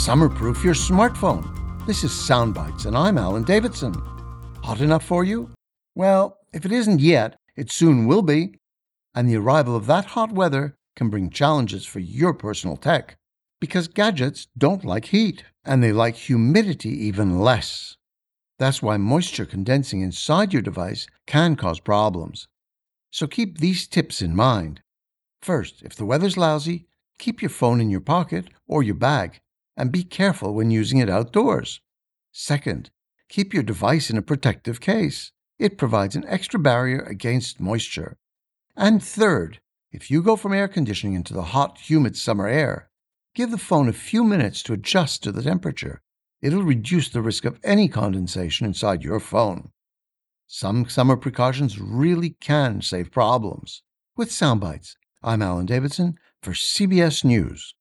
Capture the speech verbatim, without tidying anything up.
Summer-proof your smartphone. This is Soundbites, and I'm Alan Davidson. Hot enough for you? Well, if it isn't yet, it soon will be. And the arrival of that hot weather can bring challenges for your personal tech. Because gadgets don't like heat, and they like humidity even less. That's why moisture condensing inside your device can cause problems. So keep these tips in mind. First, if the weather's lousy, keep your phone in your pocket or your bag, and be careful when using it outdoors. Second, keep your device in a protective case. It provides an extra barrier against moisture. And third, if you go from air conditioning into the hot, humid summer air, give the phone a few minutes to adjust to the temperature. It'll reduce the risk of any condensation inside your phone. Some summer precautions really can save problems. With Soundbites, I'm Alan Davidson for C B S News.